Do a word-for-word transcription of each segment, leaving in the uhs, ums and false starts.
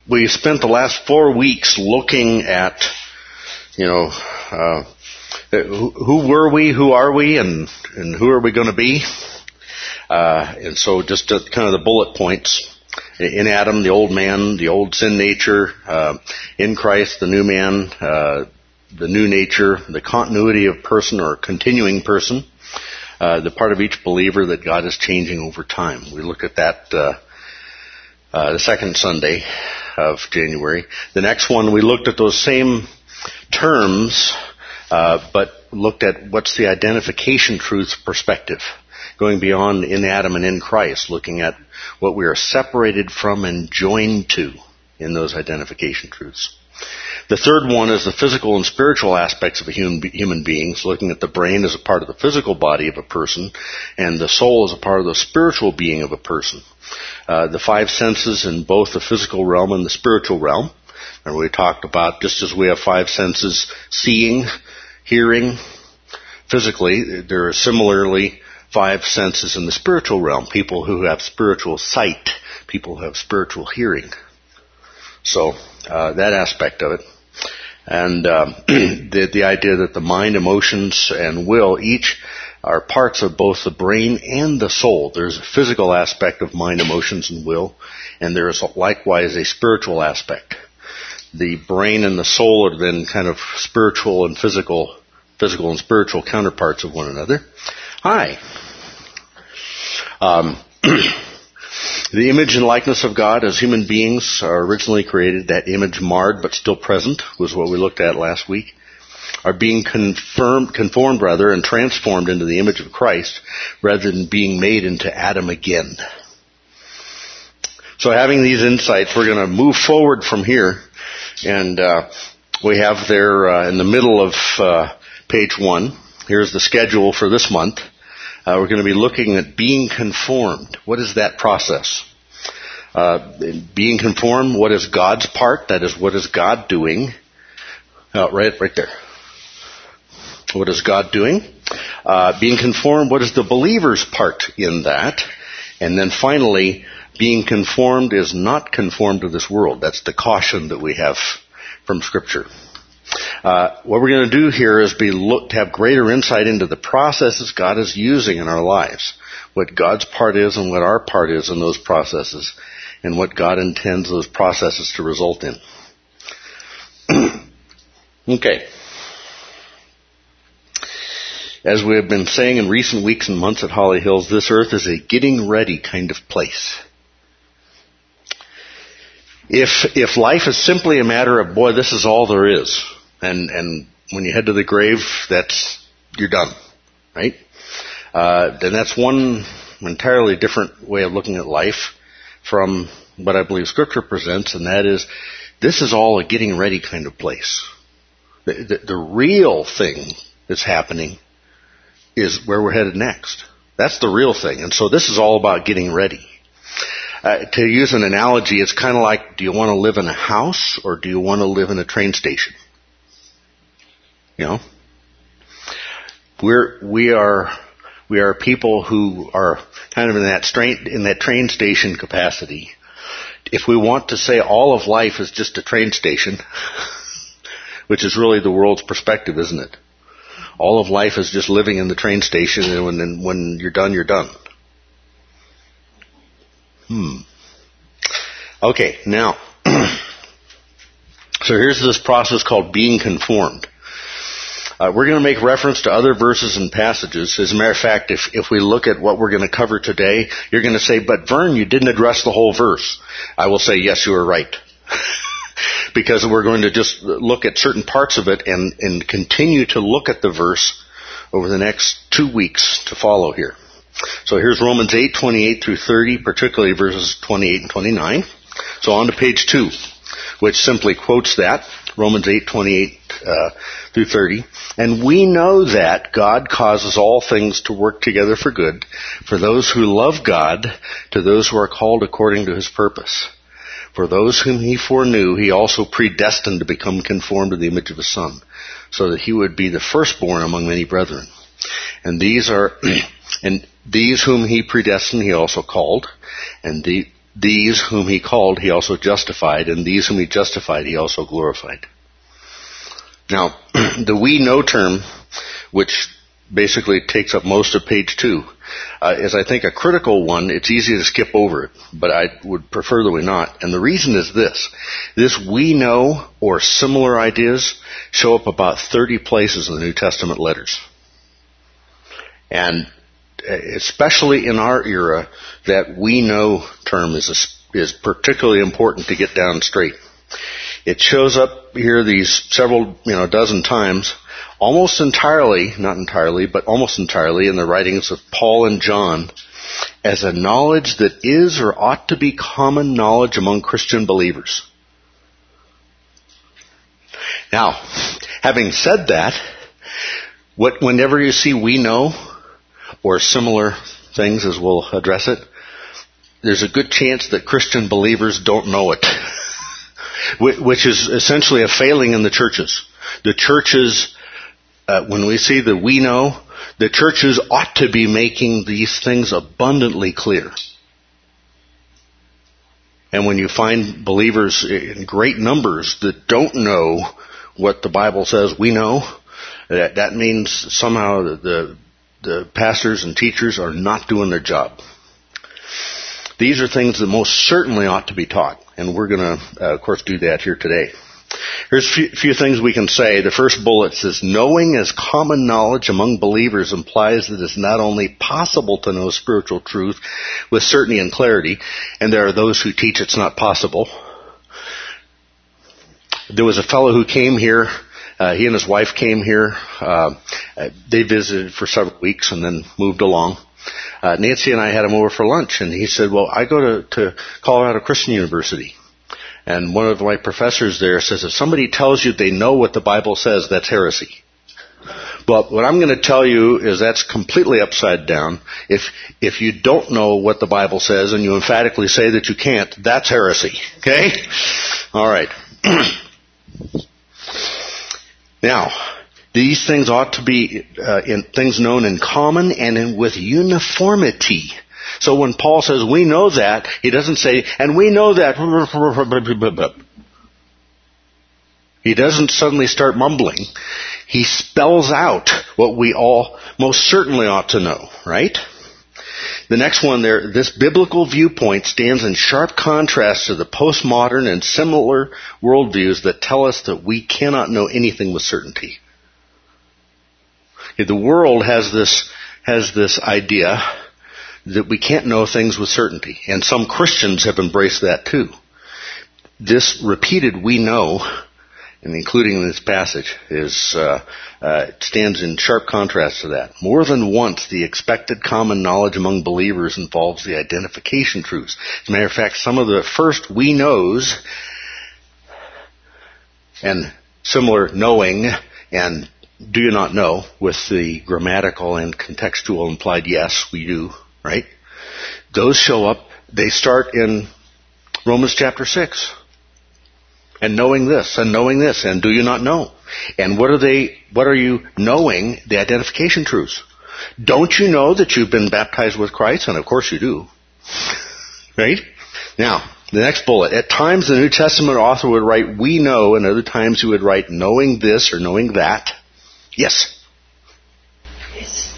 we spent the last four weeks looking at, you know, uh, who, who were we, who are we, and, and who are we going to be? Uh, and so just to, kind of the bullet points. In Adam, the old man, the old sin nature. Uh, in Christ, the new man, uh, the new nature, the continuity of person or continuing person. Uh, the part of each believer that God is changing over time. We looked at that uh, uh, the second Sunday of January. The next one, we looked at those same terms, uh, but looked at what's the identification truth perspective, going beyond in Adam and in Christ, looking at what we are separated from and joined to in those identification truths. The third one is the physical and spiritual aspects of a human, human beings, looking at the brain as a part of the physical body of a person, and the soul as a part of the spiritual being of a person. Uh, the five senses in both the physical realm and the spiritual realm. And we talked about, just as we have five senses, seeing, hearing, physically, there are similarly five senses in the spiritual realm. People who have spiritual sight, people who have spiritual hearing. So, uh, that aspect of it. And um, the, the idea that the mind, emotions, and will each are parts of both the brain and the soul. There's a physical aspect of mind, emotions, and will, and there is likewise a spiritual aspect. The brain and the soul are then kind of spiritual and physical, physical and spiritual counterparts of one another. Hi. Um, the image and likeness of God as human beings are originally created, that image marred but still present was what we looked at last week, are being confirmed, conformed rather, and transformed into the image of Christ rather than being made into Adam again. So having these insights, we're going to move forward from here, and uh, we have there uh, in the middle of uh, page one, here's the schedule for this month. Uh, we're going to be looking at being conformed. What is that process? Uh, being conformed, what is God's part? That is, what is God doing? Uh, right, right there. What is God doing? Uh, being conformed, what is the believer's part in that? And then finally, being conformed is not conformed to this world. That's the caution that we have from Scripture. Uh, what we're going to do here is be look to have greater insight into the processes God is using in our lives, what God's part is and what our part is in those processes, and what God intends those processes to result in. Okay. As we have been saying in recent weeks and months at Holly Hills, this earth is a getting ready kind of place. If if life is simply a matter of, boy, this is all there is, and and when you head to the grave, that's, you're done, right? Uh, then that's one entirely different way of looking at life from what I believe Scripture presents, and that is, this is all a getting ready kind of place. The, the, the real thing that's happening is where we're headed next. That's the real thing, and so this is all about getting ready. Uh, to use an analogy, it's kind of like, do you want to live in a house or do you want to live in a train station? You know, we're we are we are people who are kind of in that train in that train station capacity. If we want to say all of life is just a train station, which is really the world's perspective, isn't it? All of life is just living in the train station, and when when you're done, you're done. Hmm. Okay, now, so here's this process called being conformed. Uh, we're going to make reference to other verses and passages. As a matter of fact, if, if we look at what we're going to cover today, you're going to say, but Vern, you didn't address the whole verse. I will say, yes, you are right. Because we're going to just look at certain parts of it and, and continue to look at the verse over the next two weeks to follow here. So here's Romans eight, twenty-eight through thirty, particularly verses twenty-eight and twenty-nine. So on to page two, which simply quotes that, Romans eight, twenty-eight uh, through thirty. And we know that God causes all things to work together for good, for those who love God, to those who are called according to His purpose. For those whom He foreknew, He also predestined to become conformed to the image of His Son, so that He would be the firstborn among many brethren. And these are... And these whom He predestined, He also called. And the, these whom he called, he also justified, and these whom he justified, he also glorified. Now, the we know term, which basically takes up most of page two, uh, is I think a critical one. It's easy to skip over it, but I would prefer that we not. And the reason is this. This we know or similar ideas show up about thirty places in the New Testament letters. And especially in our era, that we know term is a, is particularly important to get down straight. It shows up here these several, you know, dozen times, almost entirely, not entirely, but almost entirely in the writings of Paul and John, as a knowledge that is or ought to be common knowledge among Christian believers. Now, having said that, what, whenever you see we know, or similar things as we'll address it, there's a good chance that Christian believers don't know it. Which is essentially a failing in the churches. The churches, uh, when we see the we know, the churches ought to be making these things abundantly clear. And when you find believers in great numbers that don't know what the Bible says we know, that, that means somehow the, the, the pastors and teachers are not doing their job. These are things that most certainly ought to be taught, and we're going to, uh, of course, do that here today. Here's a few, few things we can say. The first bullet says, knowing as common knowledge among believers implies that it's not only possible to know spiritual truth with certainty and clarity, and there are those who teach it's not possible. There was a fellow who came here. Uh, he and his wife came here. Uh, they visited for several weeks and then moved along. Uh, Nancy and I had him over for lunch, and he said, well, I go to, to Colorado Christian University. And one of my professors there says, if somebody tells you they know what the Bible says, that's heresy. But what I'm going to tell you is that's completely upside down. If if you don't know what the Bible says and you emphatically say that you can't, that's heresy. Okay? All right. Now, these things ought to be uh, in things known in common and in, with uniformity. So when Paul says we know that, he doesn't say, and we know that. He doesn't suddenly start mumbling. He spells out what we all most certainly ought to know, right? The next one there, this biblical viewpoint stands in sharp contrast to the postmodern and similar worldviews that tell us that we cannot know anything with certainty. The world has this has this idea that we can't know things with certainty, and some Christians have embraced that too. This repeated "we know," and including in this passage, is uh, uh, stands in sharp contrast to that. More than once, the expected common knowledge among believers involves the identification truths. As a matter of fact, some of the first "we knows" and similar knowing and do you not know, with the grammatical and contextual implied yes, we do, right? Those show up, they start in Romans chapter six. And knowing this, and knowing this, and do you not know? And what are they, what are you knowing? The identification truths. Don't you know that you've been baptized with Christ? And of course you do. Right? Now, the next bullet. At times the New Testament author would write, we know, and other times he would write, knowing this or knowing that. Yes? Is,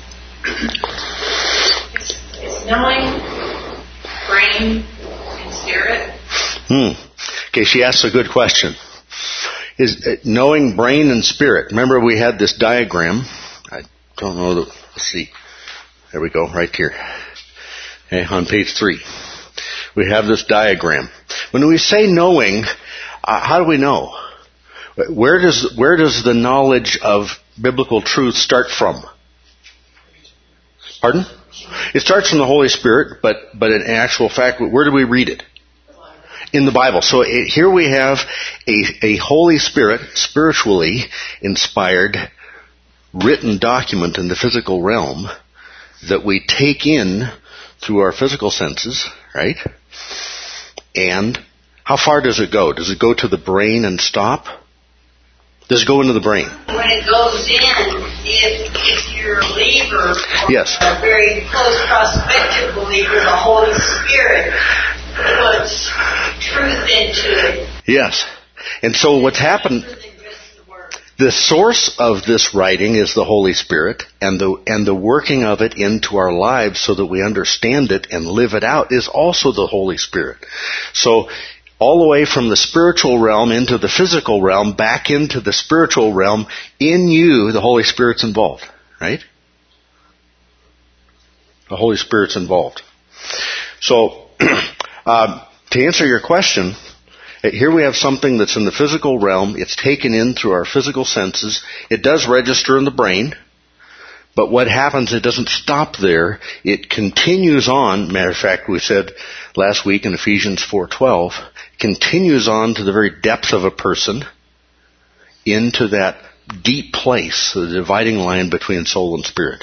is, is knowing brain and spirit? Hmm. Okay, she asks a good question. Is uh, knowing brain and spirit. Remember we had this diagram. I don't know. The, let's see. There we go, right here. Okay, on page three. We have this diagram. When we say knowing, uh, how do we know? Where does where does the knowledge of biblical truth start from? Pardon? It starts from the Holy Spirit, but but in actual fact, where do we read it? In the Bible. So it, here we have a, a Holy Spirit, spiritually inspired, written document in the physical realm that we take in through our physical senses, right? And how far does it go? Does it go to the brain and stop? Does it go into the brain? When it goes in, if, if you're a believer, or yes, a very close prospective believer, the Holy Spirit puts truth into it. Yes. And so what's happened, the source of this writing is the Holy Spirit, and the and the working of it into our lives so that we understand it and live it out is also the Holy Spirit. So all the way from the spiritual realm into the physical realm, back into the spiritual realm, in you, the Holy Spirit's involved, right? The Holy Spirit's involved. So, uh, to answer your question, here we have something that's in the physical realm. It's taken in through our physical senses. It does register in the brain. But what happens, it doesn't stop there. It continues on. Matter of fact, we said last week in Ephesians four twelve, continues on to the very depth of a person into that deep place, the dividing line between soul and spirit.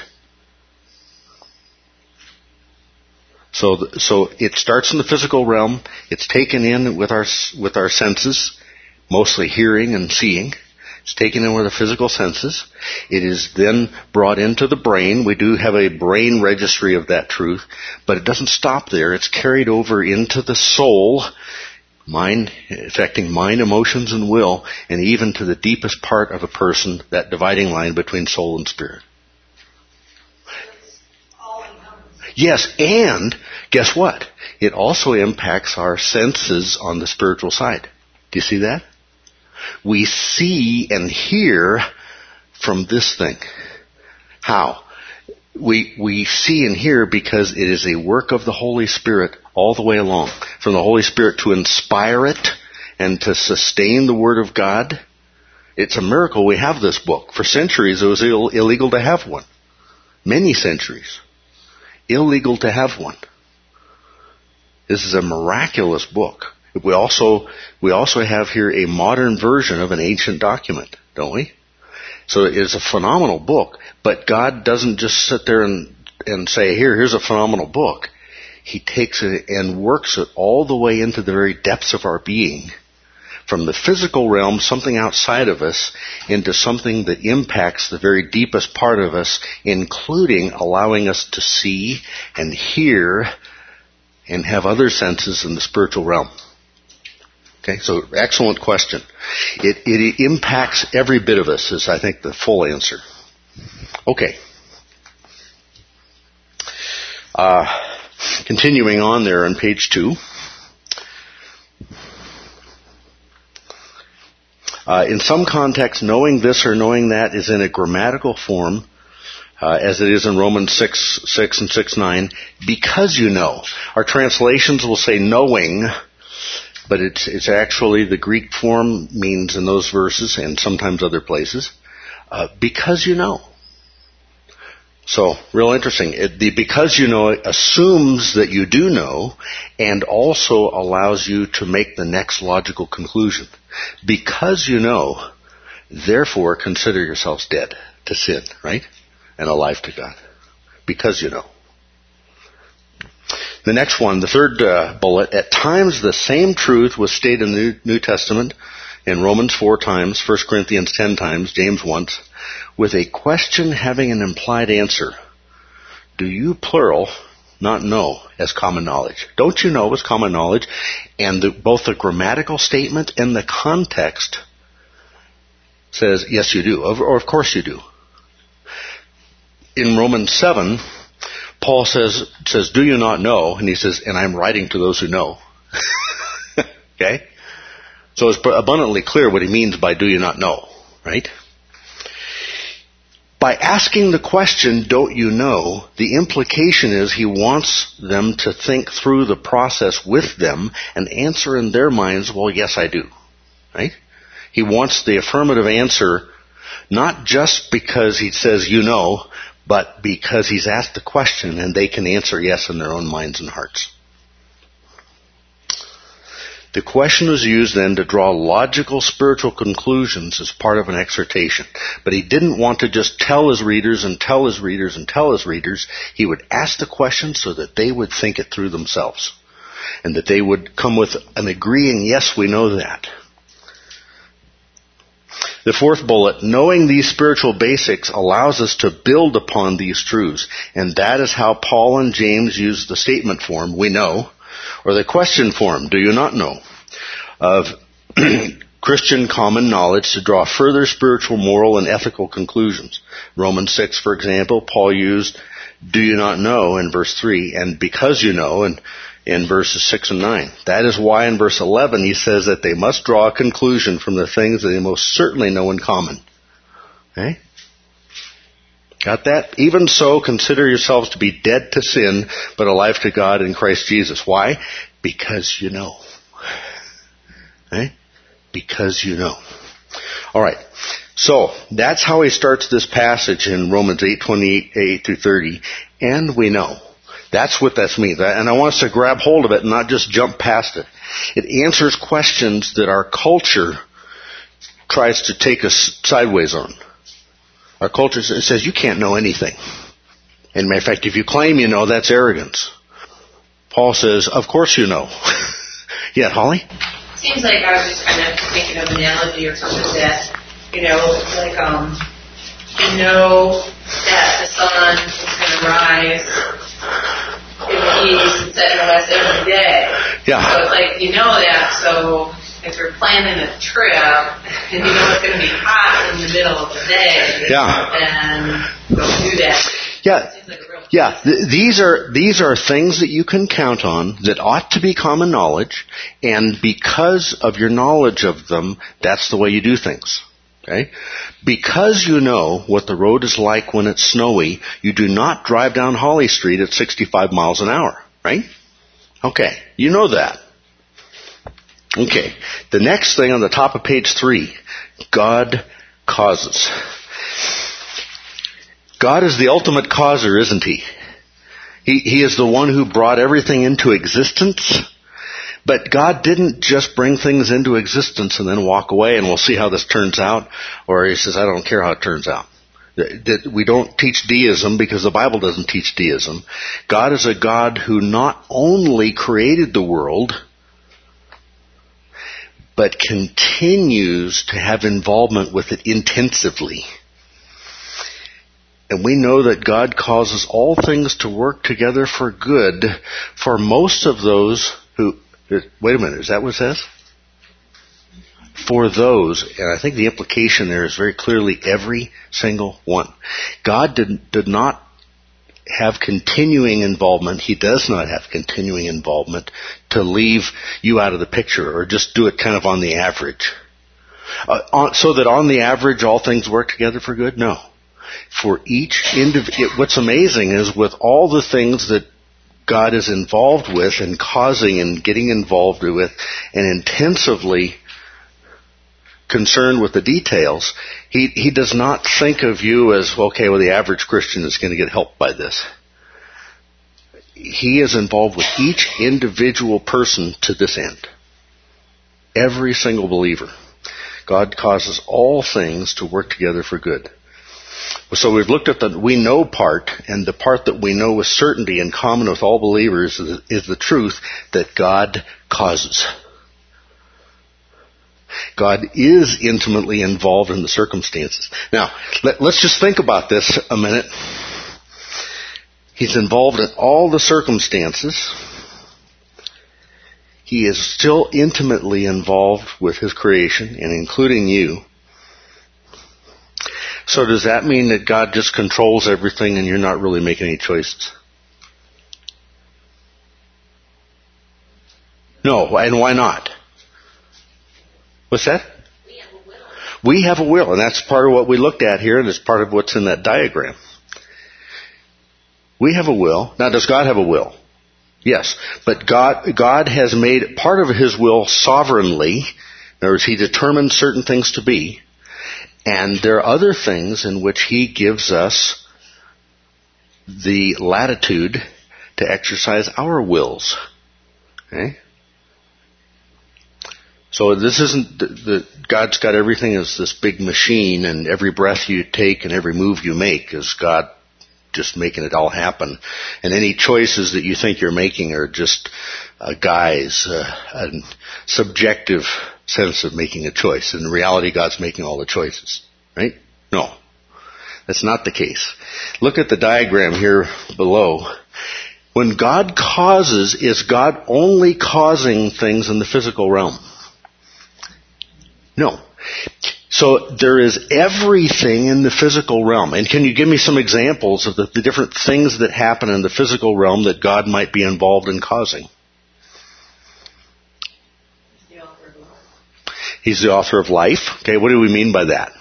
So, so it starts in the physical realm. It's taken in with our with our senses, mostly hearing and seeing. It's taken in with the physical senses. It is then brought into the brain. We do have a brain registry of that truth, but it doesn't stop there. It's carried over into the soul, mind, affecting mind, emotions, and will, and even to the deepest part of a person, that dividing line between soul and spirit. Yes, and guess what? It also impacts our senses on the spiritual side. Do you see that? We see and hear from this thing. How? We we see and hear because it is a work of the Holy Spirit all the way along. From the Holy Spirit to inspire it and to sustain the Word of God. It's a miracle we have this book. For centuries it was Ill- illegal to have one. Many centuries. Illegal to have one. This is a miraculous book. We also we also have here a modern version of an ancient document, don't we? So it is a phenomenal book, but God doesn't just sit there and, and say, here, here's a phenomenal book. He takes it and works it all the way into the very depths of our being. From the physical realm, something outside of us, into something that impacts the very deepest part of us, including allowing us to see and hear and have other senses in the spiritual realm. Okay, so excellent question. It, it impacts every bit of us is, I think, the full answer. Okay. Uh, continuing on there on page two. Uh, in some contexts, knowing this or knowing that is in a grammatical form, uh, as it is in Romans six, six and six, nine, because you know. Our translations will say knowing, but it's, it's actually the Greek form means in those verses and sometimes other places, uh, because you know. So, real interesting. It, the because you know assumes that you do know and also allows you to make the next logical conclusion. Because you know, therefore consider yourselves dead to sin, right? And alive to God. Because you know. The next one, the third uh, bullet, at times the same truth was stated in the New, New Testament, in Romans four times, First Corinthians ten times, James once, with a question having an implied answer. Do you, plural, not know as common knowledge? Don't you know as common knowledge? And the, both the grammatical statement and the context says, yes, you do. Or, or of course you do. In Romans seven, Paul says, says, do you not know? And he says, and I'm writing to those who know. Okay? So it's abundantly clear what he means by do you not know, right? By asking the question, don't you know, the implication is he wants them to think through the process with them and answer in their minds, well, yes, I do, right? He wants the affirmative answer, not just because he says you know, but because he's asked the question and they can answer yes in their own minds and hearts. The question was used then to draw logical spiritual conclusions as part of an exhortation. But he didn't want to just tell his readers and tell his readers and tell his readers. He would ask the question so that they would think it through themselves. And that they would come with an agreeing, yes, we know that. The fourth bullet, knowing these spiritual basics allows us to build upon these truths. And that is how Paul and James use the statement form, we know, Or the question form, do you not know? Of Christian common knowledge to draw further spiritual, moral, and ethical conclusions. Romans six, for example, Paul used, do you not know, in verse three, and because you know, in, in verses six and nine. That is why in verse eleven he says that they must draw a conclusion from the things that they most certainly know in common. Okay? Got that? Even so, consider yourselves to be dead to sin, but alive to God in Christ Jesus. Why? Because you know. Okay? Because you know. Alright. So, that's how he starts this passage in Romans eight, twenty-eight through thirty. And we know. That's what that means. And I want us to grab hold of it and not just jump past it. It answers questions that our culture tries to take us sideways on. Our culture says you can't know anything. And matter of fact, if you claim you know, that's arrogance. Paul says, of course you know. Yeah, Holly? Seems like I was just kind of thinking of an analogy or something that, you know, like, um, you know that the sun is going to rise in the east and set in the west every day. Yeah. So it's like, you know that, so if you're planning a trip and you know it's going to be hot in the middle of the day, yeah. then don't do that. Yeah. Yeah, th- these are these are things that you can count on that ought to be common knowledge, and because of your knowledge of them, that's the way you do things. Okay? Because you know what the road is like when it's snowy, you do not drive down Holly Street at sixty-five miles an hour, right? Okay, you know that. Okay, the next thing on the top of page three, God causes. God is the ultimate causer, isn't he? He, he is the one who brought everything into existence. But God didn't just bring things into existence and then walk away and we'll see how this turns out. Or he says, I don't care how it turns out. That we don't teach deism because the Bible doesn't teach deism. God is a God who not only created the world, but continues to have involvement with it intensively. And we know that God causes all things to work together for good for most of those who... Wait a minute, is that what it says? For those, and I think the implication there is very clearly every single one. God did, did not have continuing involvement. He does not have continuing involvement to leave you out of the picture or just do it kind of on the average. Uh, on, so that on the average all things work together for good? No. For each individual, what's amazing is with all the things that God is involved with and causing and getting involved with and intensively concerned with the details, he, he does not think of you as, okay, well, the average Christian is going to get helped by this. He is involved with each individual person to this end. Every single believer. God causes all things to work together for good. So we've looked at the we know part, and the part that we know with certainty in common with all believers is, is the truth that God causes. God is intimately involved in the circumstances. Now, let, let's just think about this a minute. He's involved in all the circumstances. He is still intimately involved with His creation, and including you. So does that mean that God just controls everything and you're not really making any choices? No, and why not? What's that? We have a will. We have a will, and that's part of what we looked at here, and it's part of what's in that diagram. We have a will. Now, does God have a will? Yes. But God, God has made part of His will sovereignly. In other words, He determined certain things to be. And there are other things in which He gives us the latitude to exercise our wills. Okay? So this isn't, the, the, God's got everything as this big machine, and every breath you take and every move you make is God just making it all happen. And any choices that you think you're making are just a guise, uh, a subjective sense of making a choice. In reality, God's making all the choices, right? No, that's not the case. Look at the diagram here below. When God causes, is God only causing things in the physical realm? No. So there is everything in the physical realm. And can you give me some examples of the, the different things that happen in the physical realm that God might be involved in causing? He's the author of life. Okay, what do we mean by that?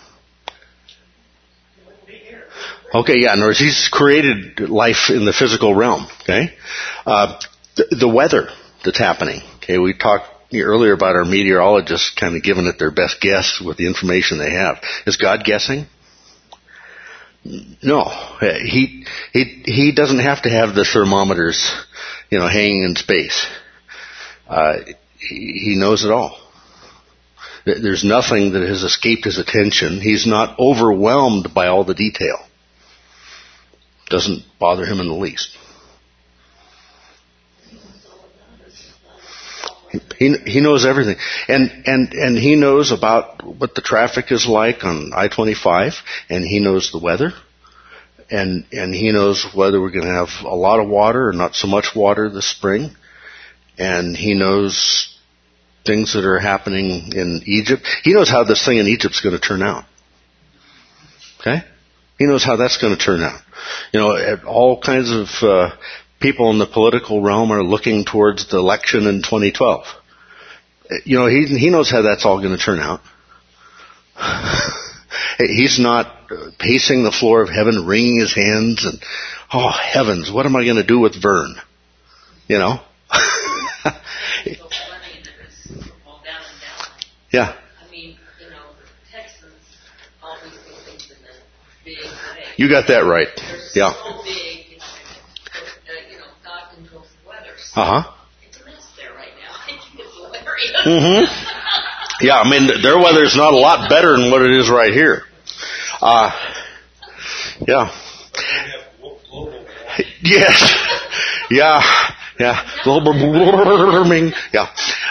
Okay, yeah, in other words, he's created life in the physical realm. Okay, uh, the, the weather that's happening. Okay, we talked earlier about our meteorologists kind of giving it their best guess with the information they have. Is God guessing? No, he he he doesn't have to have the thermometers, you know, hanging in space. Uh, he, he knows it all. There's nothing that has escaped his attention. He's not overwhelmed by all the detail. Doesn't bother him in the least. He he knows everything, and and and he knows about what the traffic is like on I twenty-five, and he knows the weather, and and he knows whether we're going to have a lot of water or not so much water this spring, and he knows things that are happening in Egypt. He knows how this thing in Egypt's going to turn out. Okay, he knows how that's going to turn out. You know, all kinds of uh, people in the political realm are looking towards the election in twenty twelve. You know, he he knows how that's all going to turn out. He's not pacing the floor of heaven, wringing his hands, and, oh, heavens, what am I going to do with Vern? You know? Yeah. I mean, you know, the Texans always do things in the big way. You got that right. They're Yeah. so big, you know, uh, you know, God controls the weather. So Uh huh. it's a mess there right now. I think it's hilarious. Mm-hmm. Yeah, I mean, their weather's not a lot better than what it is right here. Uh, yeah. Yes. Yeah. Yeah. Global warming. Yeah.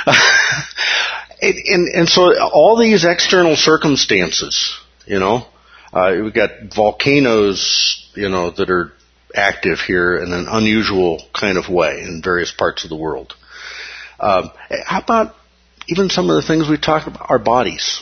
And, and, and so all these external circumstances, you know, uh, we've got volcanoes, you know, that are active here in an unusual kind of way in various parts of the world. Um, how about even some of the things we talk about, our bodies?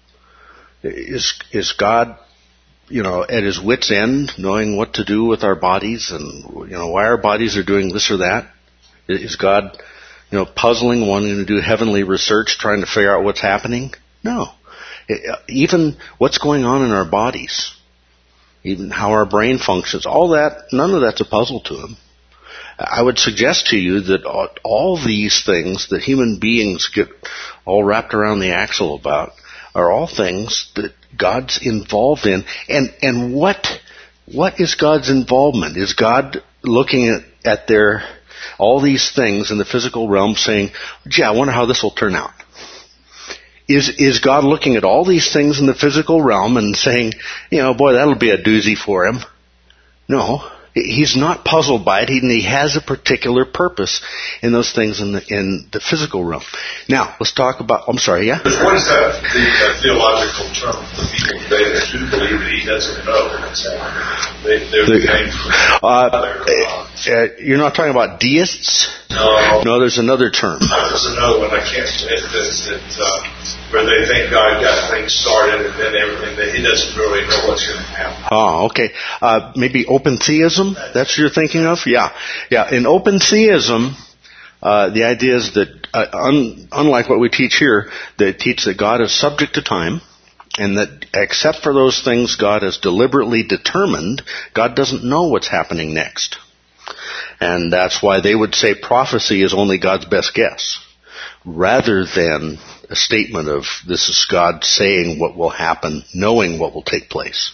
Is is God, you know, at his wit's end, knowing what to do with our bodies and, you know, why our bodies are doing this or that? Is God, you know, puzzling, wanting to do heavenly research, trying to figure out what's happening? No. Even what's going on in our bodies, even how our brain functions, all that, none of that's a puzzle to him. I would suggest to you that all these things that human beings get all wrapped around the axle about are all things that God's involved in. And, and what, what is God's involvement? Is God looking at, at their, all these things in the physical realm saying, gee, I wonder how this will turn out? Is, is God looking at all these things in the physical realm and saying, you know, boy, that'll be a doozy for him? No. He's not puzzled by it. He, he has a particular purpose in those things in the, in the physical realm. Now, let's talk about, I'm sorry, yeah? What is that, the, that theological term for people today that do believe that he doesn't know what's happening? They, they're the, the uh, uh, you're not talking about deists? No. No, there's another term. There's another one I can't say that, that uh, where they think God got things started and then everything, that he doesn't really know what's going to happen. Oh, okay. Uh, maybe open theism? That's what you're thinking of? Yeah. Yeah. In open theism, uh, the idea is that, uh, un, unlike what we teach here, they teach that God is subject to time, and that except for those things God has deliberately determined, God doesn't know what's happening next. And that's why they would say prophecy is only God's best guess, rather than a statement of this is God saying what will happen, knowing what will take place.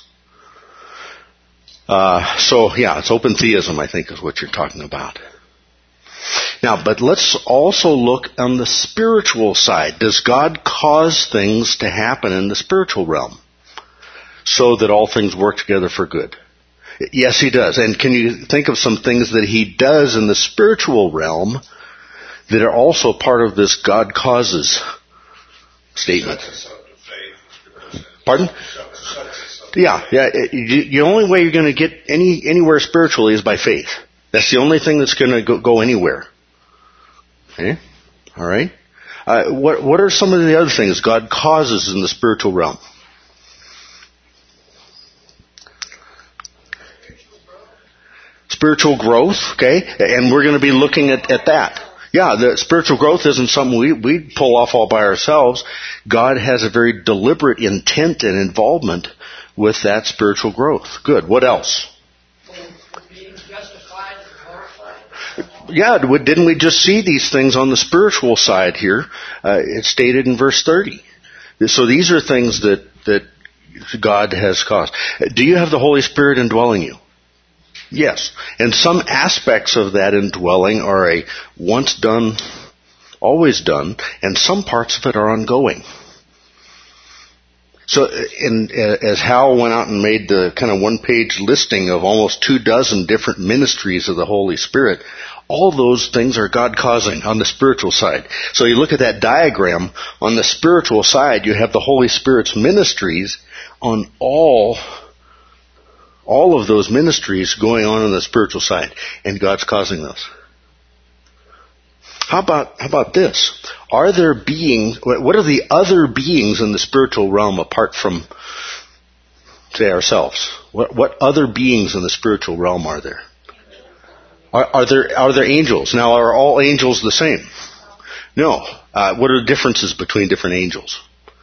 Uh, so yeah, it's open theism, I think, is what you're talking about. Now, but let's also look on the spiritual side. Does God cause things to happen in the spiritual realm so that all things work together for good? Yes, he does. And can you think of some things that he does in the spiritual realm that are also part of this God causes statement? Pardon? Yeah, yeah. The only way you're going to get any anywhere spiritually is by faith. That's the only thing that's going to go, go anywhere. Okay? All right? Uh, what, what are some of the other things God causes in the spiritual realm? Spiritual growth, okay? And we're going to be looking at, at that. Yeah, the spiritual growth isn't something we, we pull off all by ourselves. God has a very deliberate intent and involvement with that spiritual growth. Good. What else? Being justified and glorified. Yeah, didn't we just see these things on the spiritual side here? Uh, it's stated in verse thirty. So these are things that, that God has caused. Do you have the Holy Spirit indwelling you? Yes. And some aspects of that indwelling are a once done, always done, and some parts of it are ongoing. So in, as Hal went out and made the kind of one-page listing of almost two dozen different ministries of the Holy Spirit, all those things are God causing on the spiritual side. So you look at that diagram, on the spiritual side you have the Holy Spirit's ministries on all All of those ministries going on on the spiritual side, and God's causing those. How about, how about this? Are there beings, what are the other beings in the spiritual realm apart from, say, ourselves? What, what other beings in the spiritual realm are there? Are, are there, are there angels? Now, are all angels the same? No. Uh, what are the differences between different angels?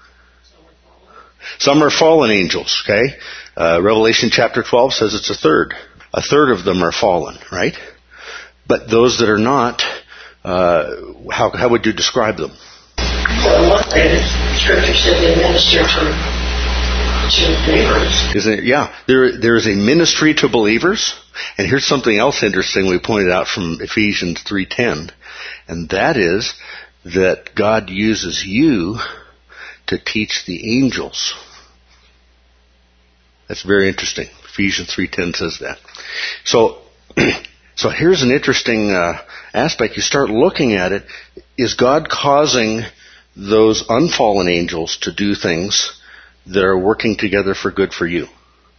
Some are fallen angels, okay? Uh, Revelation chapter twelve says it's a third. A third of them are fallen, right? But those that are not, uh, how, how would you describe them? Well, one thing is, Scripture said they minister to, to believers. Isn't it? Yeah. There, there is a ministry to believers. And here's something else interesting we pointed out from Ephesians three ten. And that is that God uses you to teach the angels. That's very interesting. Ephesians three ten says that. So, so here's an interesting uh, aspect. You start looking at it. Is God causing those unfallen angels to do things that are working together for good for you?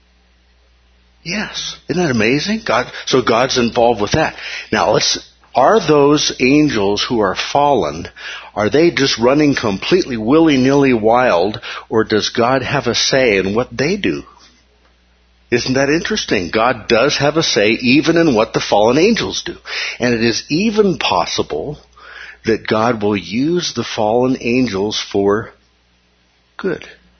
Yes. Isn't that amazing? God. So God's involved with that. Now let's. Are those angels who are fallen, are they just running completely willy-nilly wild, or does God have a say in what they do? Isn't that interesting? God does have a say even in what the fallen angels do. And it is even possible that God will use the fallen angels for good.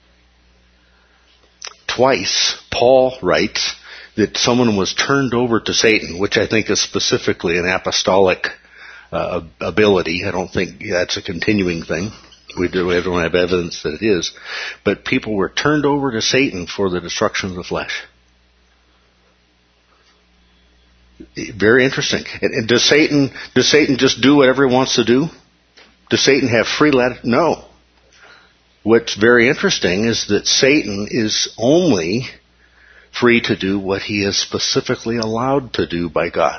Twice, Paul writes that someone was turned over to Satan, which I think is specifically an apostolic uh, ability. I don't think that's a continuing thing. We, do, we don't have evidence that it is. But people were turned over to Satan for the destruction of the flesh. Very interesting. And, and does Satan does Satan just do whatever he wants to do? Does Satan have free latitude? No. What's very interesting is that Satan is only free to do what he is specifically allowed to do by God.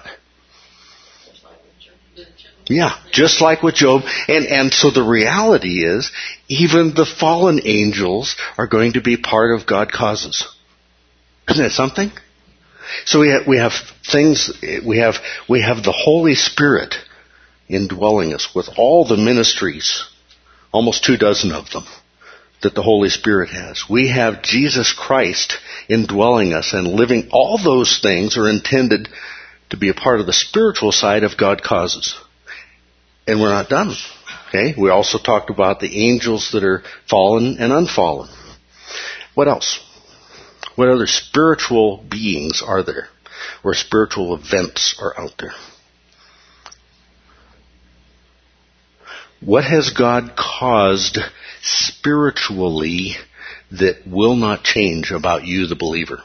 Yeah, just like with Job. And, and so the reality is, even the fallen angels are going to be part of God's causes. Isn't that something? So we have, we have things, we have, we have the Holy Spirit indwelling us with all the ministries, almost two dozen of them, that the Holy Spirit has. We have Jesus Christ indwelling us and living. All those things are intended to be a part of the spiritual side of God's causes. And we're not done. Okay? We also talked about the angels that are fallen and unfallen. What else? What other spiritual beings are there? Or spiritual events are out there? What has God caused spiritually that will not change about you, the believer?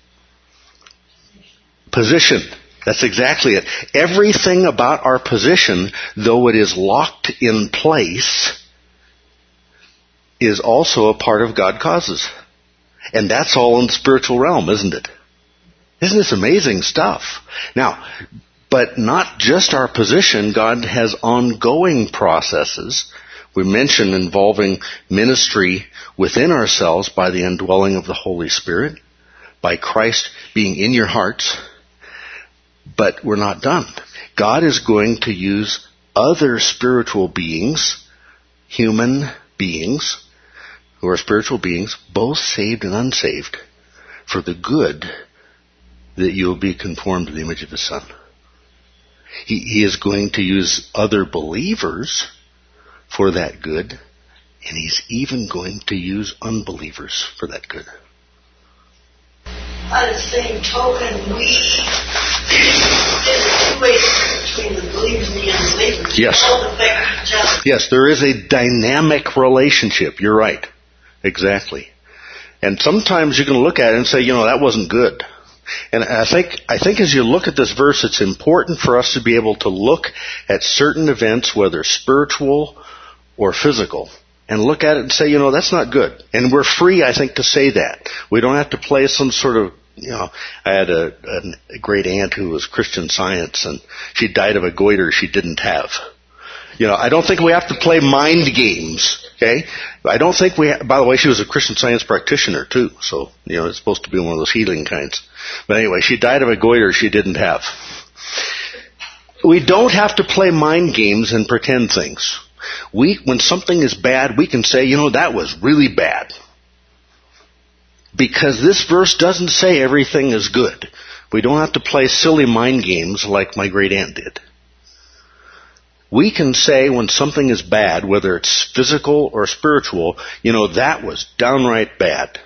Position. That's exactly it. Everything about our position, though it is locked in place, is also a part of God's causes. And that's all in the spiritual realm, isn't it? Isn't this amazing stuff? Now, but not just our position. God has ongoing processes. We mentioned involving ministry within ourselves by the indwelling of the Holy Spirit, by Christ being in your hearts. But we're not done. God is going to use other spiritual beings, human beings, who are spiritual beings, both saved and unsaved, for the good that you will be conformed to the image of His Son. He, he is going to use other believers for that good, and He's even going to use unbelievers for that good. By the same token, we, there's a two-way between the believers and the unbelievers. Yes. Both affect each other. Yes, there is a dynamic relationship. You're right. Exactly. And sometimes you can look at it and say, you know, that wasn't good. And I think, I think as you look at this verse, it's important for us to be able to look at certain events, whether spiritual or physical, and look at it and say, you know, that's not good. And we're free, I think, to say that. We don't have to play some sort of, you know, I had a, a great aunt who was Christian Science, and she died of a goiter she didn't have. You know, I don't think we have to play mind games, okay? I don't think we, ha- by the way, she was a Christian Science practitioner too, so, you know, it's supposed to be one of those healing kinds. But anyway, she died of a goiter she didn't have. We don't have to play mind games and pretend things. We, when something is bad, we can say, you know, that was really bad. Because this verse doesn't say everything is good. We don't have to play silly mind games like my great aunt did. We can say when something is bad, whether it's physical or spiritual, you know, that was downright bad.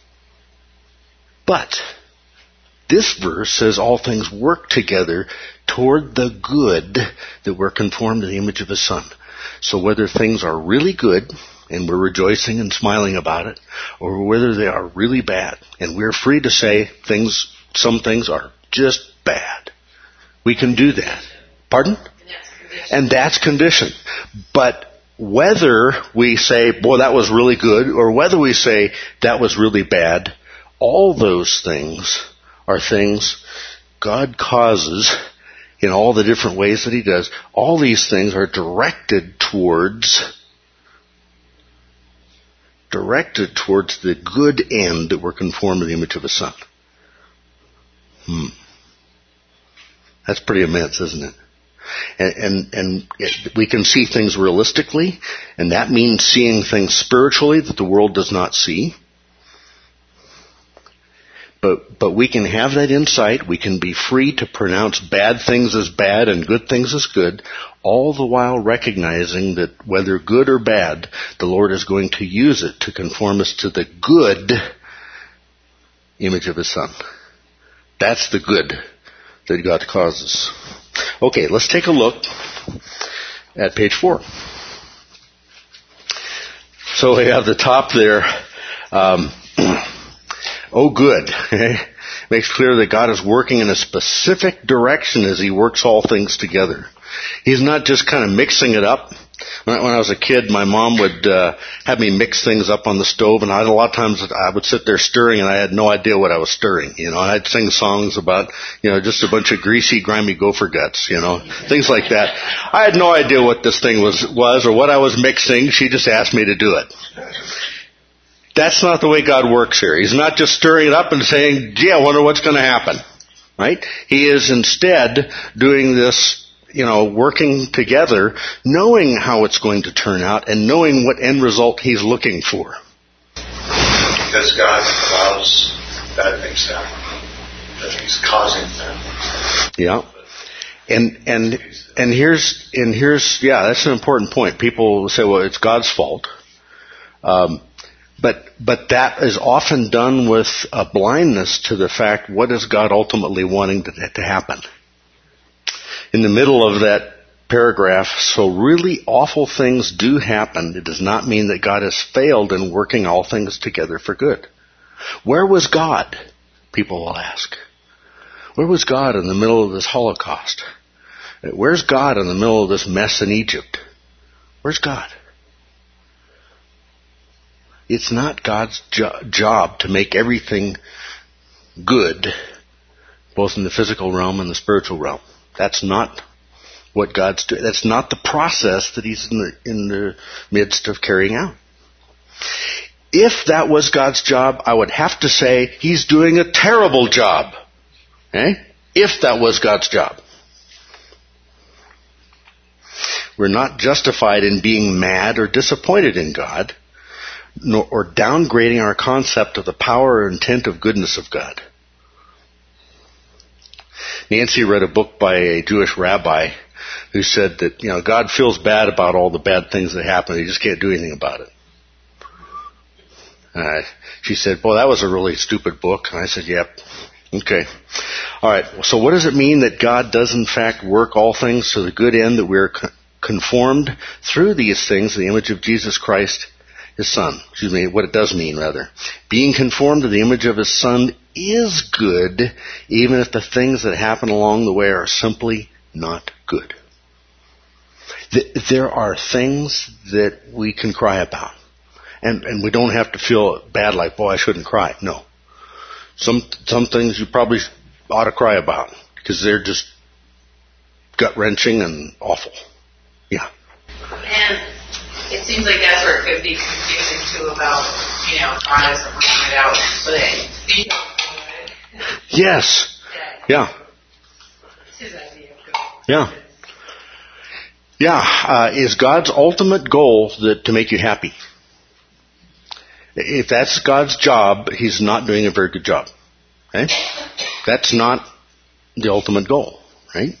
But this verse says all things work together toward the good that we're conformed to the image of His Son. So whether things are really good and we're rejoicing and smiling about it, or whether they are really bad and we're free to say things, some things are just bad, we can do that. Pardon? And that's condition. But whether we say, boy, that was really good, or whether we say that was really bad, all those things are things God causes in all the different ways that He does. All these things are directed towards directed towards the good end that we're conformed to the image of His Son. Hmm. That's pretty immense, isn't it? And, and, and it, we can see things realistically, and that means seeing things spiritually that the world does not see. But, but we can have that insight. We can be free to pronounce bad things as bad and good things as good, all the while recognizing that whether good or bad, the Lord is going to use it to conform us to the good image of His Son. That's the good that God causes. Okay, let's take a look at page four. So we have the top there. Um, oh, good. Makes clear that God is working in a specific direction as He works all things together. He's not just kind of mixing it up. When I, when I was a kid, my mom would uh, have me mix things up on the stove, and I, a lot of times I would sit there stirring, and I had no idea what I was stirring. You know, I'd sing songs about, you know, just a bunch of greasy, grimy gopher guts, you know, things like that. I had no idea what this thing was, was or what I was mixing. She just asked me to do it. That's not the way God works here. He's not just stirring it up and saying, gee, I wonder what's going to happen. Right? He is instead doing this, you know, working together, knowing how it's going to turn out and knowing what end result He's looking for. Because God allows bad things to happen. That He's causing them. Yeah. And, and, and here's, and here's, yeah, that's an important point. People say, well, it's God's fault. Um, But but that is often done with a blindness to the fact, what is God ultimately wanting to, to happen? In the middle of that paragraph, so really awful things do happen. It does not mean that God has failed in working all things together for good. Where was God? People will ask. Where was God in the middle of this Holocaust? Where's God in the middle of this mess in Egypt? Where's God? It's not God's jo- job to make everything good, both in the physical realm and the spiritual realm. That's not what God's doing. That's not the process that He's in the, in the midst of carrying out. If that was God's job, I would have to say He's doing a terrible job. Okay? if that was God's job. We're not justified in being mad or disappointed in God, nor or downgrading our concept of the power or intent of goodness of God. Nancy read a book by a Jewish rabbi who said that, you know, God feels bad about all the bad things that happen. He just can't do anything about it. Uh, she said, boy, that was a really stupid book. And I said, yep. Okay. All right. So what does it mean that God does in fact work all things to the good end, that we're co- conformed through these things to the image of Jesus Christ, His Son? Excuse me, what it does mean, rather. Being conformed to the image of His Son is good, even if the things that happen along the way are simply not good. There are things that we can cry about. And, and we don't have to feel bad like, boy, I shouldn't cry. No. Some, some things you probably ought to cry about because they're just gut-wrenching and awful. Yeah. And it seems like that's where it could be confusing too about, you know, cries or working it out, but they feel good. Yes. Yeah. It's his idea of good. Yeah. Yeah. Uh, is God's ultimate goal that to make you happy? If that's God's job, He's not doing a very good job. Okay? That's not the ultimate goal, right?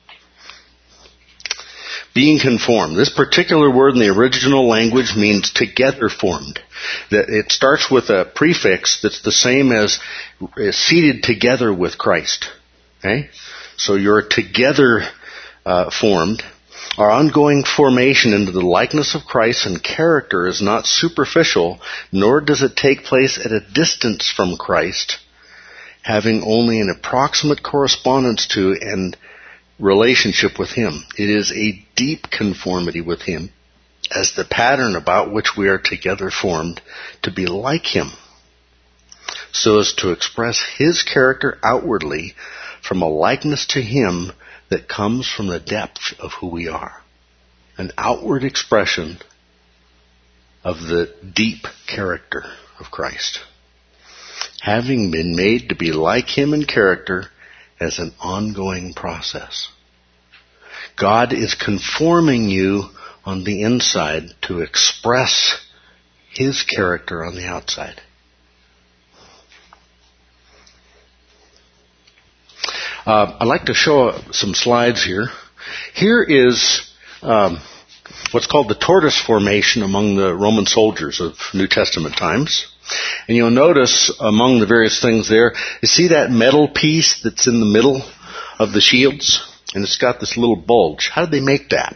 Being conformed. This particular word in the original language means together formed. That it starts with a prefix that's the same as seated together with Christ. Okay? So you're together uh, formed. Our ongoing formation into the likeness of Christ and character is not superficial, nor does it take place at a distance from Christ, having only an approximate correspondence to and relationship with Him. It is a deep conformity with Him as the pattern about which we are together formed to be like Him, so as to express His character outwardly from a likeness to Him that comes from the depth of who we are. An outward expression of the deep character of Christ. Having been made to be like Him in character as an ongoing process. God is conforming you on the inside to express His character on the outside. Uh, I'd like to show some slides here. Here is um, what's called the tortoise formation among the Roman soldiers of New Testament times. And you'll notice among the various things there, you see that metal piece that's in the middle of the shields? And it's got this little bulge. How did they make that?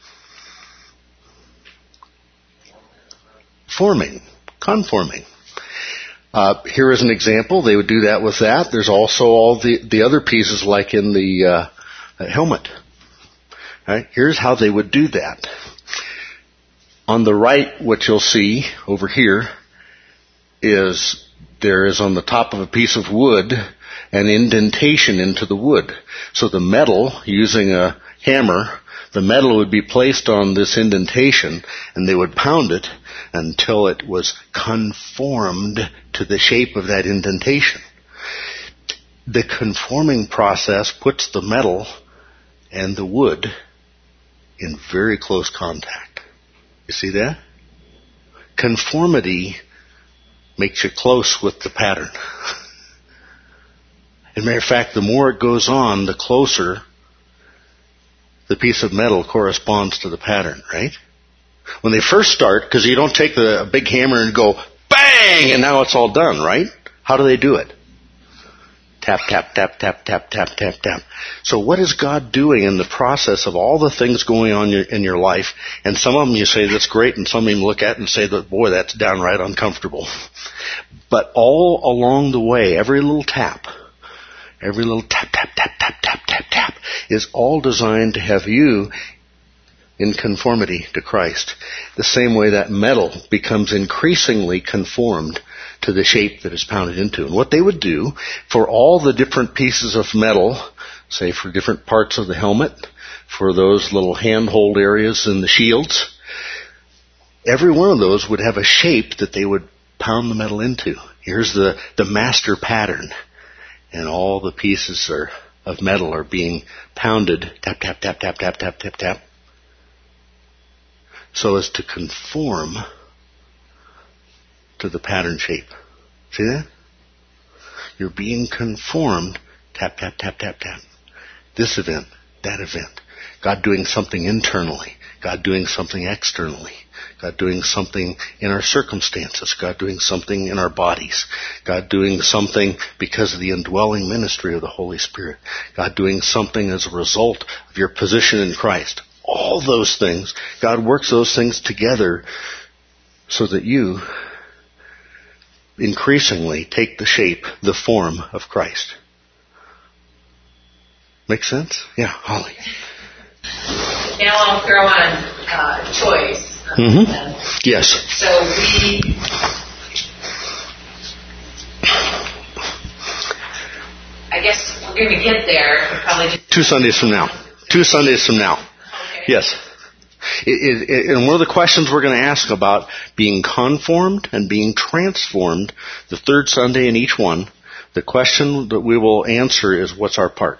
Forming. Conforming. Uh, here is an example. They would do that with that. There's also all the, the other pieces like in the uh, helmet. Right? Here's how they would do that. On the right, what you'll see over here is there is on the top of a piece of wood an indentation into the wood. So the metal, using a hammer, the metal would be placed on this indentation and they would pound it until it was conformed to the shape of that indentation. The conforming process puts the metal and the wood in very close contact. You see that? Conformity makes you close with the pattern. As a matter of fact, the more it goes on, the closer the piece of metal corresponds to the pattern, right? When they first start, because you don't take the big hammer and go bang, and now it's all done, right? How do they do it? Tap, tap, tap, tap, tap, tap, tap, tap. So what is God doing in the process of all the things going on in your life? And some of them you say, that's great, and some of them you look at and say, that boy, that's downright uncomfortable. But all along the way, every little tap, every little tap, tap, tap, tap, tap, tap, tap, is all designed to have you in conformity to Christ. The same way that metal becomes increasingly conformed to the shape that it's pounded into. And what they would do for all the different pieces of metal, say for different parts of the helmet, for those little handhold areas in the shields, every one of those would have a shape that they would pound the metal into. Here's the, the master pattern. And all the pieces are of metal are being pounded, tap, tap, tap, tap, tap, tap, tap, tap, so as to conform to the pattern shape. See that? You're being conformed, tap, tap, tap, tap, tap. This event, that event. God doing something internally. God doing something externally. God doing something in our circumstances. God doing something in our bodies. God doing something because of the indwelling ministry of the Holy Spirit. God doing something as a result of your position in Christ. All those things, God works those things together so that you increasingly take the shape, the form of Christ. Make sense? Yeah, Holly. Now I'll throw on uh, choice. Mm-hmm. Um, yes. So we, I guess we're going to get there. Probably just Two Sundays from now. Two Sundays from now. Okay. Yes. It, it, and one of the questions we're going to ask about being conformed and being transformed, the third Sunday in each one, the question that we will answer is, what's our part?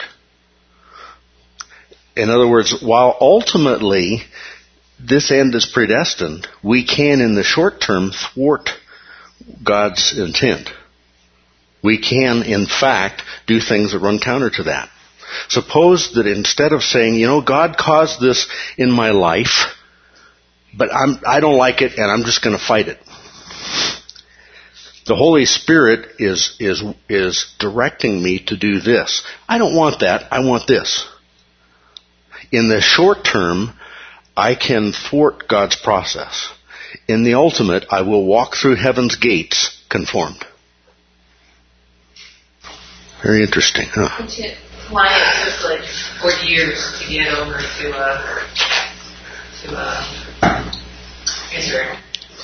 In other words, while ultimately this end is predestined, we can in the short term thwart God's intent. We can, in fact, do things that run counter to that. Suppose that instead of saying, you know, God caused this in my life, but I'm, I don't like it and I'm just going to fight it. The Holy Spirit is, is, is directing me to do this. I don't want that. I want this. In the short term, I can thwart God's process. In the ultimate, I will walk through heaven's gates conformed. Very interesting, huh? Why it took like forty years to get over to uh, to uh, Israel.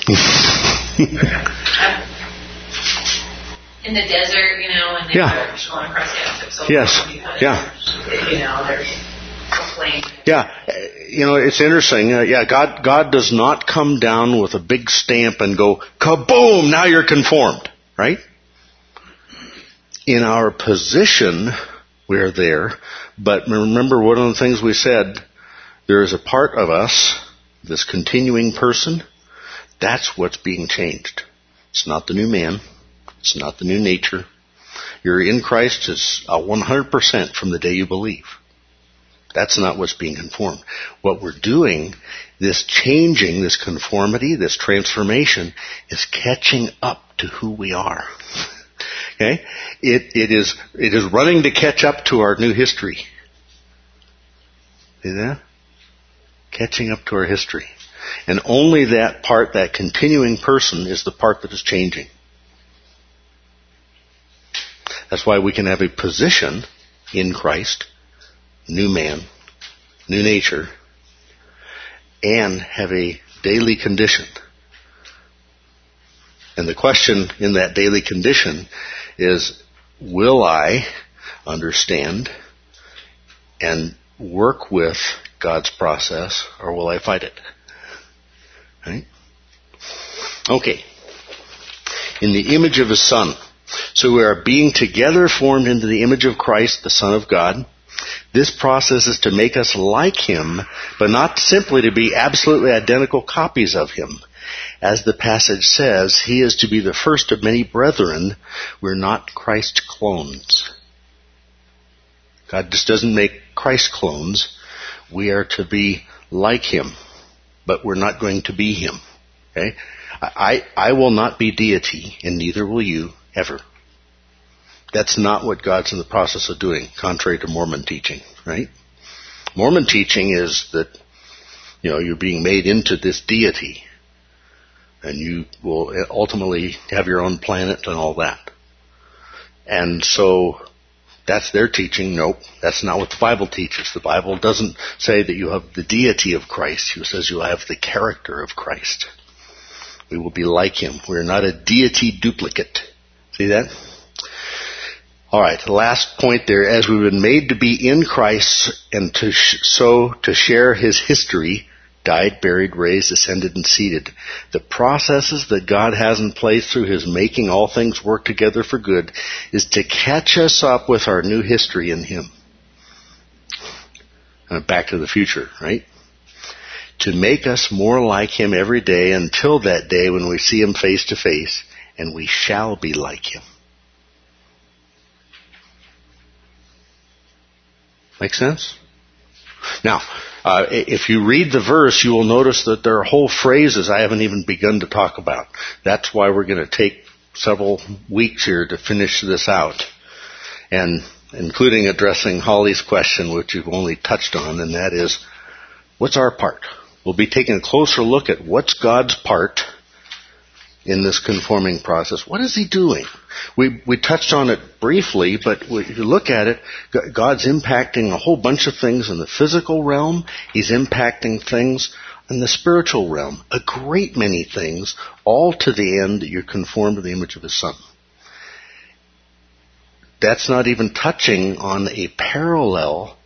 In the desert, you know, and they Yeah. were going across the desert. So Yes. Yeah. You know, there's complaining. Yeah. You know, it's interesting. Uh, yeah, God, God does not come down with a big stamp and go, kaboom, now you're conformed. Right? In our position, we're there. But remember, one of the things we said, there is a part of us, this continuing person, that's what's being changed. It's not the new man. It's not the new nature. You're in Christ is one hundred percent from the day you believe. That's not what's being conformed. What we're doing, this changing, this conformity, this transformation, is catching up to who we are. Okay? It, it is, it is running to catch up to our new history. See that? Catching up to our history. And only that part, that continuing person, is the part that is changing. That's why we can have a position in Christ, new man, new nature, and have a daily condition. And the question in that daily condition is, will I understand and work with God's process, or will I fight it? Right? Okay. In the image of His Son. So we are being together formed into the image of Christ, the Son of God. This process is to make us like Him, but not simply to be absolutely identical copies of Him. As the passage says, He is to be the first of many brethren. We're not Christ clones. God just doesn't make Christ clones. We are to be like Him, but we're not going to be Him. Okay? I, I will not be deity, and neither will you, ever. That's not what God's in the process of doing, contrary to Mormon teaching, right? Mormon teaching is that, you know, you're being made into this deity, and you will ultimately have your own planet and all that. And so that's their teaching. Nope, that's not what the Bible teaches. The Bible doesn't say that you have the deity of Christ. It says you have the character of Christ. We will be like Him. We're not a deity duplicate. See that? All right, the last point there. As we've been made to be in Christ and to sh- so to share His history, died, buried, raised, ascended, and seated. The processes that God has in place through His making all things work together for good is to catch us up with our new history in Him. Uh, Back to the Future, right? To make us more like Him every day until that day when we see Him face to face, and we shall be like Him. Make sense? Now, uh, if you read the verse, you will notice that there are whole phrases I haven't even begun to talk about. That's why we're going to take several weeks here to finish this out. And including addressing Holly's question, which you've only touched on, and that is, what's our part? We'll be taking a closer look at what's God's part in this conforming process. What is He doing? We we touched on it briefly, but if you look at it, God's impacting a whole bunch of things in the physical realm. He's impacting things in the spiritual realm. A great many things, all to the end that you're conformed to the image of His Son. That's not even touching on a parallel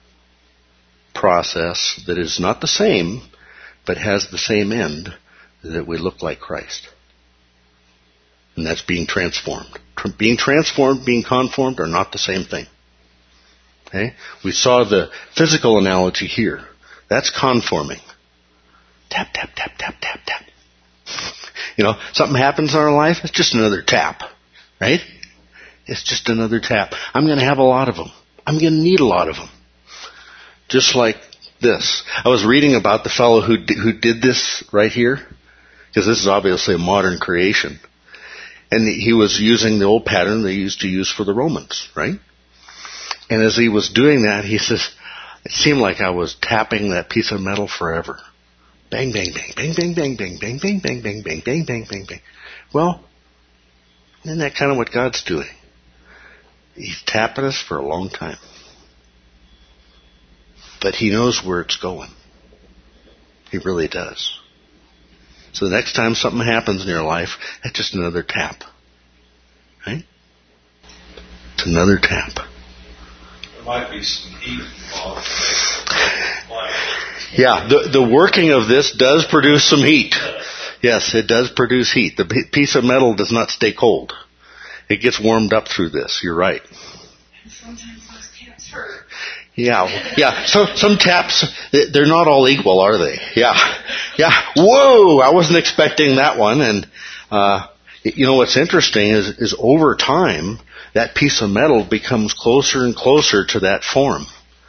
process that is not the same, but has the same end, that we look like Christ. And that's being transformed. Tr- being transformed, being conformed are not the same thing. Okay? We saw the physical analogy here. That's conforming. Tap, tap, tap, tap, tap, tap. You know, something happens in our life, it's just another tap. Right? It's just another tap. I'm going to have a lot of them. I'm going to need a lot of them. Just like this. I was reading about the fellow who d- who did this right here, because this is obviously a modern creation. And he was using the old pattern they used to use for the Romans, right? And as he was doing that, he says, it seemed like I was tapping that piece of metal forever. Bang, bang, bang, bang, bang, bang, bang, bang, bang, bang, bang, bang, bang, bang, bang, bang. Well, isn't that kind of what God's doing? He's tapping us for a long time. But He knows where it's going. He really does. So the next time something happens in your life, that's just another tap. Right? It's another tap. There might be some heat involved. Yeah, the, the working of this does produce some heat. Yes, it does produce heat. The piece of metal does not stay cold. It gets warmed up through this. You're right. And sometimes those taps hurt. Yeah, yeah. So some taps, they're not all equal, are they? Yeah, yeah. Whoa! I wasn't expecting that one. And uh, you know what's interesting is, is over time, that piece of metal becomes closer and closer to that form.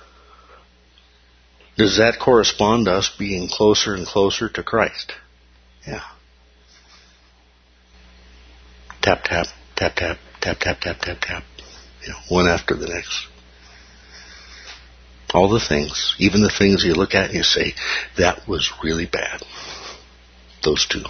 Does that correspond to us being closer and closer to Christ? Yeah. Tap, tap, tap, tap, tap, tap, tap, tap, tap. You know, one after the next. All the things, even the things you look at and you say, that was really bad. Those two.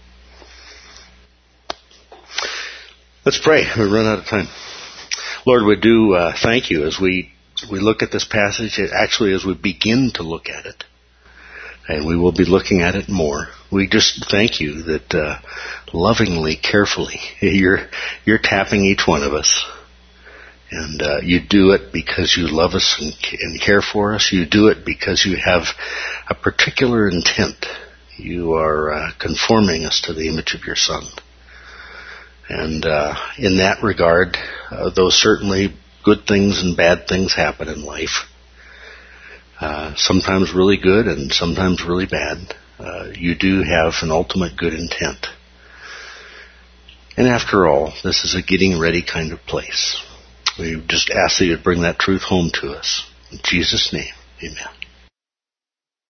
Let's pray. We've run out of time. Lord, we do uh, thank you as we we look at this passage, actually as we begin to look at it. And we will be looking at it more. We just thank you that uh, lovingly, carefully, you're you're tapping each one of us. And uh, you do it because you love us and, and care for us. You do it because you have a particular intent. You are uh, conforming us to the image of your Son. And uh, in that regard, uh, though certainly good things and bad things happen in life, uh, sometimes really good and sometimes really bad, uh, you do have an ultimate good intent. And after all, this is a getting ready kind of place. We just ask that you bring that truth home to us. In Jesus' name, amen.